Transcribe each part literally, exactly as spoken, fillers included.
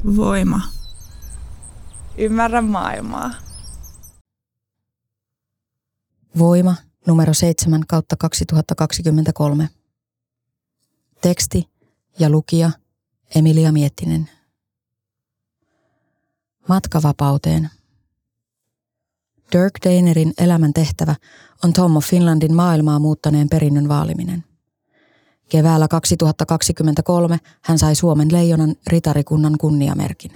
Voima. Ymmärrä maailmaa. Voima numero seitsemän kautta kaksituhattakaksikymmentäkolme. Teksti ja lukija Emilia Miettinen. Matka vapauteen. Dirk Daynerin elämän tehtävä on Tom of Finlandin maailmaa muuttaneen perinnön vaaliminen. Keväällä kaksituhattakaksikymmentäkolme hän sai Suomen leijonan ritarikunnan kunniamerkin.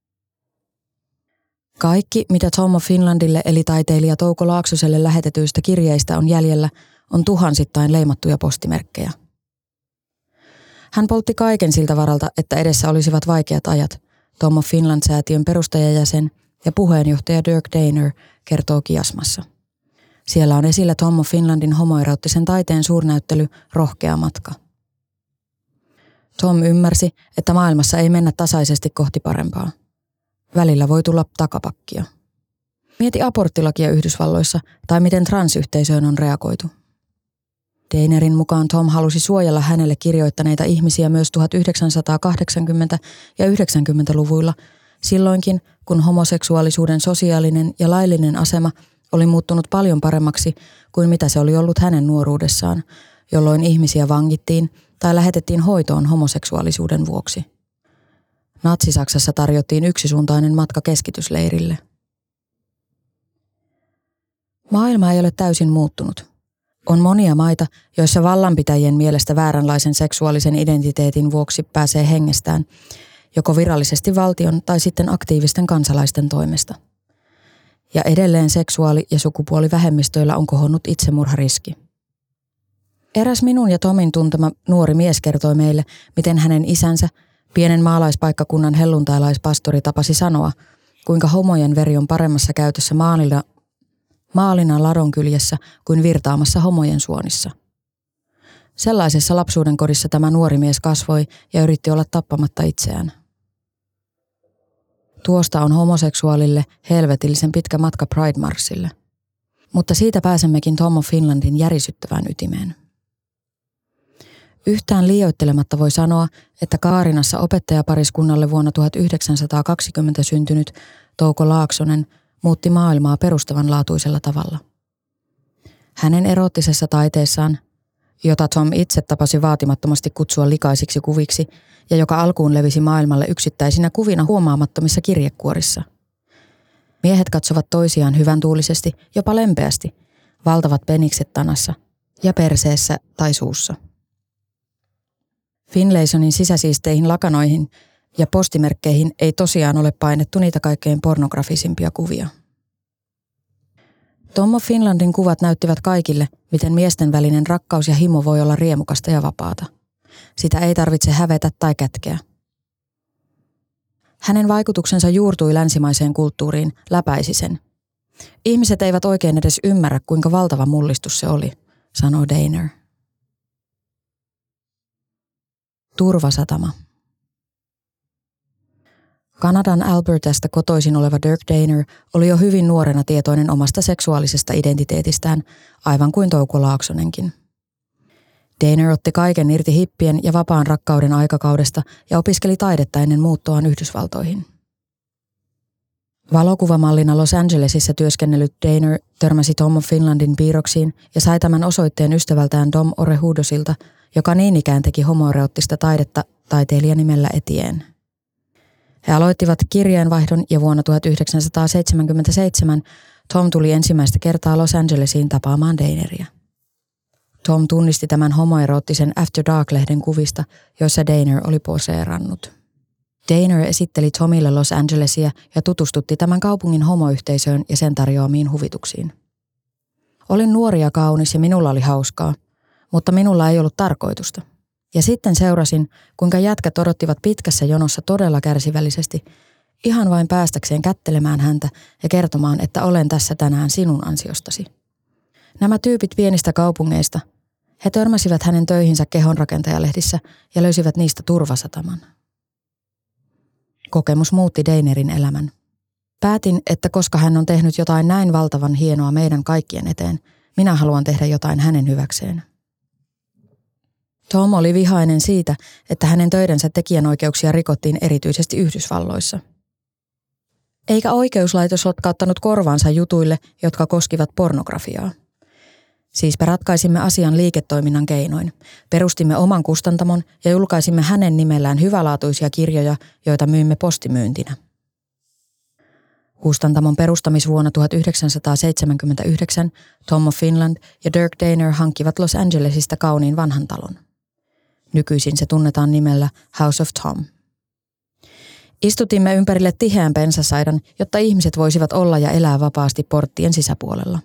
Kaikki, mitä Tom of Finlandille eli taiteilija Touko Laaksoselle lähetetyistä kirjeistä on jäljellä, on tuhansittain leimattuja postimerkkejä. Hän poltti kaiken siltä varalta, että edessä olisivat vaikeat ajat, Tom of Finland-säätiön perustajajäsen ja puheenjohtaja Dirk Dayner kertoo Kiasmassa. Siellä on esillä Tom of Finlandin homoeroottisen taiteen suurnäyttely Rohkea matka. Tom ymmärsi, että maailmassa ei mennä tasaisesti kohti parempaa. Välillä voi tulla takapakkia. Mieti aborttilakia Yhdysvalloissa tai miten transyhteisöön on reagoitu. Daynerin mukaan Tom halusi suojella hänelle kirjoittaneita ihmisiä myös tuhatyhdeksänsataakahdeksankymmentä- ja yhdeksänkymmentäluvuilla, silloinkin kun homoseksuaalisuuden sosiaalinen ja laillinen asema oli muuttunut paljon paremmaksi kuin mitä se oli ollut hänen nuoruudessaan, jolloin ihmisiä vangittiin tai lähetettiin hoitoon homoseksuaalisuuden vuoksi. Natsi-Saksassa tarjottiin yksisuuntainen matka keskitysleirille. Maailma ei ole täysin muuttunut. On monia maita, joissa vallanpitäjien mielestä vääränlaisen seksuaalisen identiteetin vuoksi pääsee hengestään, joko virallisesti valtion tai sitten aktiivisten kansalaisten toimesta. Ja edelleen seksuaali- ja sukupuolivähemmistöillä on kohonnut itsemurhariski. Eräs minun ja Tomin tuntema nuori mies kertoi meille, miten hänen isänsä, pienen maalaispaikkakunnan helluntailaispastori, tapasi sanoa, kuinka homojen veri on paremmassa käytössä maalina, maalina ladonkyljessä kuin virtaamassa homojen suonissa. Sellaisessa lapsuuden kodissa tämä nuori mies kasvoi ja yritti olla tappamatta itseään. Tuosta on homoseksuaalille helvetillisen pitkä matka Pride-marssille. Mutta siitä pääsemmekin Tom of Finlandin järisyttävään ytimeen. Yhtään liioittelematta voi sanoa, että Kaarinassa opettajapariskunnalle vuonna tuhatyhdeksänsataakaksikymmentä syntynyt Touko Laaksonen muutti maailmaa perustavanlaatuisella tavalla. Hänen eroottisessa taiteessaan, jota Tom itse tapasi vaatimattomasti kutsua likaisiksi kuviksi ja joka alkuun levisi maailmalle yksittäisinä kuvina huomaamattomissa kirjekuorissa. Miehet katsovat toisiaan hyväntuulisesti, jopa lempeästi, valtavat penikset tanassa ja perseessä tai suussa. Finlaysonin sisäsiisteihin lakanoihin ja postimerkkeihin ei tosiaan ole painettu niitä kaikkein pornografisimpia kuvia. Tom of Finlandin kuvat näyttivät kaikille, miten miesten välinen rakkaus ja himo voi olla riemukasta ja vapaata. Sitä ei tarvitse hävetä tai kätkeä. Hänen vaikutuksensa juurtui länsimaiseen kulttuuriin, läpäisi sen. Ihmiset eivät oikein edes ymmärrä, kuinka valtava mullistus se oli, sanoi Dayner. Turvasatama. Kanadan Albertasta kotoisin oleva Dirk Dayner oli jo hyvin nuorena tietoinen omasta seksuaalisesta identiteetistään, aivan kuin Touko Laaksonenkin. Dayner otti kaiken irti hippien ja vapaan rakkauden aikakaudesta ja opiskeli taidetta ennen muuttoaan Yhdysvaltoihin. Valokuvamallina Los Angelesissa työskennellyt Dayner törmäsi Tom of Finlandin piirroksiin ja sai tämän osoitteen ystävältään Dom Orehudosilta, joka niin ikään teki homoeroottista taidetta taiteilijan nimellä Etienne. He aloittivat kirjeenvaihdon ja vuonna tuhatyhdeksänsataaseitsemänkymmentäseitsemän Tom tuli ensimmäistä kertaa Los Angelesiin tapaamaan Dayneria. Tom tunnisti tämän homoeroottisen After Dark-lehden kuvista, joissa Dayner oli poseerannut. Dayner esitteli Tomille Los Angelesia ja tutustutti tämän kaupungin homoyhteisöön ja sen tarjoamiin huvituksiin. Olin nuori ja kaunis ja minulla oli hauskaa, mutta minulla ei ollut tarkoitusta. Ja sitten seurasin, kuinka jätkät odottivat pitkässä jonossa todella kärsivällisesti, ihan vain päästäkseen kättelemään häntä ja kertomaan, että olen tässä tänään sinun ansiostasi. Nämä tyypit pienistä kaupungeista, he törmäsivät hänen töihinsä kehonrakentajalehdissä ja löysivät niistä turvasataman. Kokemus muutti Daynerin elämän. Päätin, että koska hän on tehnyt jotain näin valtavan hienoa meidän kaikkien eteen, minä haluan tehdä jotain hänen hyväkseen. Tom oli vihainen siitä, että hänen töidensä tekijänoikeuksia rikottiin erityisesti Yhdysvalloissa. Eikä oikeuslaitos sotkauttanut korvaansa jutuille, jotka koskivat pornografiaa. Siispä ratkaisimme asian liiketoiminnan keinoin. Perustimme oman kustantamon ja julkaisimme hänen nimellään hyvälaatuisia kirjoja, joita myimme postimyyntinä. Kustantamon perustamisvuonna tuhatyhdeksänsataaseitsemänkymmentäyhdeksän Tom of Finland ja Dirk Dainer hankkivat Los Angelesista kauniin vanhan talon. Nykyisin se tunnetaan nimellä House of Tom. Istutimme ympärille tiheän pensasaidan, jotta ihmiset voisivat olla ja elää vapaasti porttien sisäpuolella.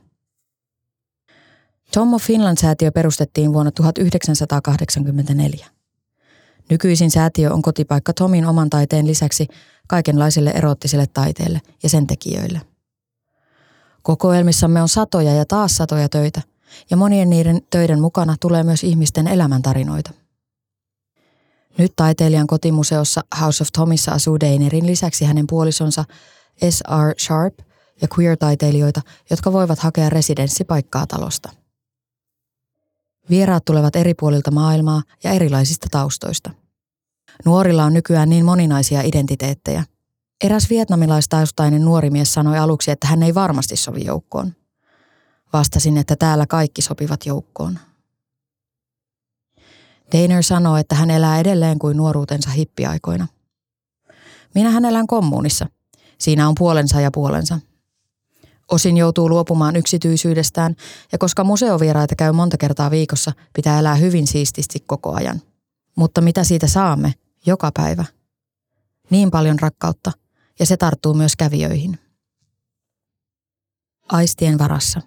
Tom of Finland-säätiö perustettiin vuonna tuhatyhdeksänsataakahdeksankymmentäneljä. Nykyisin säätiö on kotipaikka Tomin oman taiteen lisäksi kaikenlaiselle eroottiselle taiteelle ja sen tekijöille. Kokoelmissamme on satoja ja taas satoja töitä, ja monien niiden töiden mukana tulee myös ihmisten elämäntarinoita. Nyt taiteilijan kotimuseossa House of Tomissa asuu Dainerin lisäksi hänen puolisonsa S R Sharp ja queer-taiteilijoita, jotka voivat hakea residenssipaikkaa talosta. Vieraat tulevat eri puolilta maailmaa ja erilaisista taustoista. Nuorilla on nykyään niin moninaisia identiteettejä. Eräs vietnamilaistaustainen nuori mies sanoi aluksi, että hän ei varmasti sovi joukkoon. Vastasin, että täällä kaikki sopivat joukkoon. Dainer sanoo, että hän elää edelleen kuin nuoruutensa hippiaikoina. Minähän elän kommunissa. Siinä on puolensa ja puolensa. Osin joutuu luopumaan yksityisyydestään, ja koska museovieraita käy monta kertaa viikossa, pitää elää hyvin siististi koko ajan. Mutta mitä siitä saamme? Joka päivä. Niin paljon rakkautta, ja se tarttuu myös kävijöihin. Aistien varassa.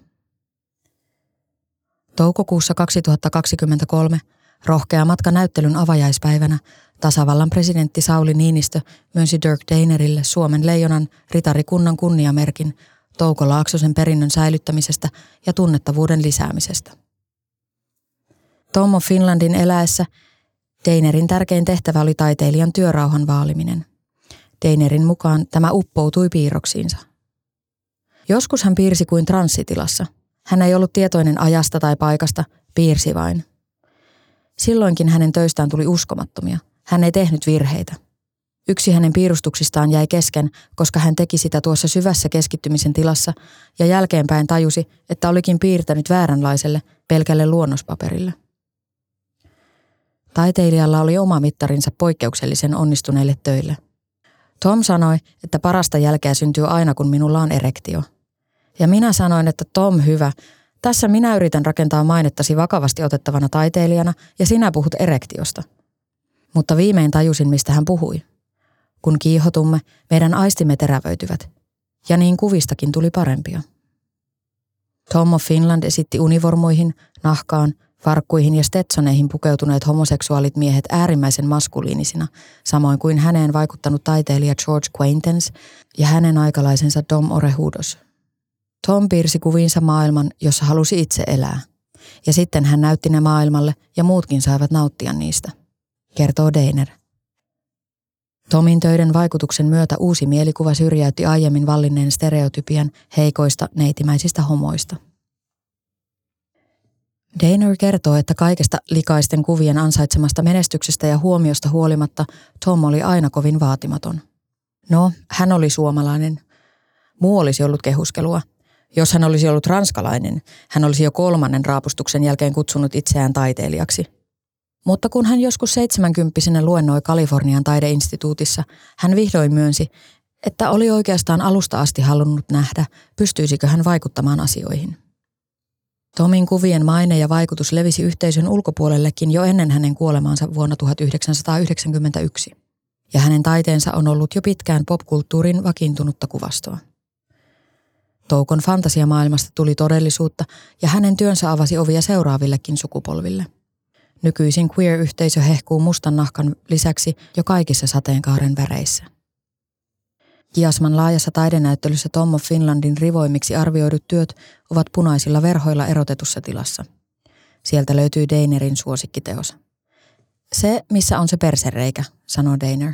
Toukokuussa kaksituhattakaksikymmentäkolme, rohkea matka näyttelyn avajaispäivänä, tasavallan presidentti Sauli Niinistö myönsi Dirk Dainerille Suomen leijonan ritarikunnan kunniamerkin Touko Laaksosen perinnön säilyttämisestä ja tunnettavuuden lisäämisestä. Tom of Finlandin eläessä Dainerin tärkein tehtävä oli taiteilijan työrauhan vaaliminen. Dainerin mukaan tämä uppoutui piirroksiinsa. Joskus hän piirsi kuin transsitilassa. Hän ei ollut tietoinen ajasta tai paikasta, piirsi vain. Silloinkin hänen töistään tuli uskomattomia. Hän ei tehnyt virheitä. Yksi hänen piirustuksistaan jäi kesken, koska hän teki sitä tuossa syvässä keskittymisen tilassa ja jälkeenpäin tajusi, että olikin piirtänyt vääränlaiselle, pelkälle luonnospaperille. Taiteilijalla oli oma mittarinsa poikkeuksellisen onnistuneille töille. Tom sanoi, että parasta jälkeä syntyy aina, kun minulla on erektio. Ja minä sanoin, että Tom, hyvä, tässä minä yritän rakentaa mainettasi vakavasti otettavana taiteilijana ja sinä puhut erektiosta. Mutta viimein tajusin, mistä hän puhui. Kun kiihotumme, meidän aistimme terävöityvät. Ja niin kuvistakin tuli parempia. Tom of Finland esitti univormuihin, nahkaan, farkkuihin ja stetsoneihin pukeutuneet homoseksuaalit miehet äärimmäisen maskuliinisina, samoin kuin häneen vaikuttanut taiteilija George Quaintance ja hänen aikalaisensa Dom Orehudos. Tom piirsi kuviinsa maailman, jossa halusi itse elää. Ja sitten hän näytti ne maailmalle ja muutkin saivat nauttia niistä, kertoo Dainer. Tomin töiden vaikutuksen myötä uusi mielikuva syrjäytti aiemmin vallinneen stereotypian heikoista neitimäisistä homoista. Dainer kertoo, että kaikesta likaisten kuvien ansaitsemasta menestyksestä ja huomiosta huolimatta Tom oli aina kovin vaatimaton. No, hän oli suomalainen. Muu olisi ollut kehuskelua. Jos hän olisi ollut ranskalainen, hän olisi jo kolmannen raapustuksen jälkeen kutsunut itseään taiteilijaksi. Mutta kun hän joskus seitsemänkymppisenä luennoi Kalifornian taideinstituutissa, hän vihdoin myönsi, että oli oikeastaan alusta asti halunnut nähdä, pystyisikö hän vaikuttamaan asioihin. Tomin kuvien maine ja vaikutus levisi yhteisön ulkopuolellekin jo ennen hänen kuolemaansa vuonna tuhatyhdeksänsataayhdeksänkymmentäyksi. Ja hänen taiteensa on ollut jo pitkään popkulttuurin vakiintunutta kuvastoa. Toukon fantasiamaailmasta tuli todellisuutta ja hänen työnsä avasi ovia seuraavillekin sukupolville. Nykyisin queer-yhteisö hehkuu mustan nahkan lisäksi jo kaikissa sateenkaaren väreissä. Kiasman laajassa taidenäyttelyssä Tom of Finlandin rivoimiksi arvioidut työt ovat punaisilla verhoilla erotetussa tilassa. Sieltä löytyy Dainerin suosikkiteos. Se, missä on se persereikä, sanoo Dainer.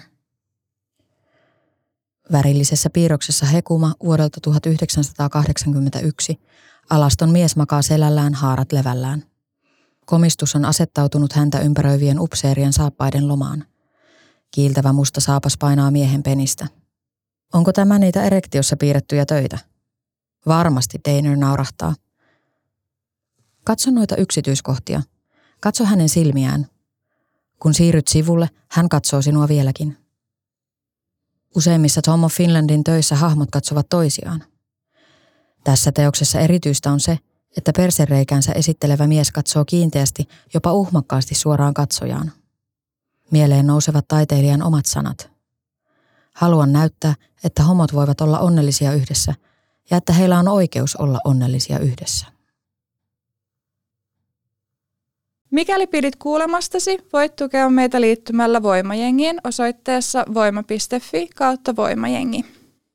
Värillisessä piirroksessa Hekuma vuodelta tuhatyhdeksänsataakahdeksankymmentäyksi alaston mies makaa selällään haarat levällään. Komistus on asettautunut häntä ympäröivien upseerien saappaiden lomaan. Kiiltävä musta saapas painaa miehen penistä. Onko tämä niitä erektiossa piirrettyjä töitä? Varmasti, Daynor naurahtaa. Katso noita yksityiskohtia. Katso hänen silmiään. Kun siirryt sivulle, hän katsoo sinua vieläkin. Useimmissa Tom of Finlandin töissä hahmot katsovat toisiaan. Tässä teoksessa erityistä on se, että persereikänsä esittelevä mies katsoo kiinteästi, jopa uhmakkaasti suoraan katsojaan. Mieleen nousevat taiteilijan omat sanat. Haluan näyttää, että homot voivat olla onnellisia yhdessä ja että heillä on oikeus olla onnellisia yhdessä. Mikäli pidit kuulemastasi, voit tukea meitä liittymällä Voimajengiin osoitteessa voima piste fi kautta voimajengi.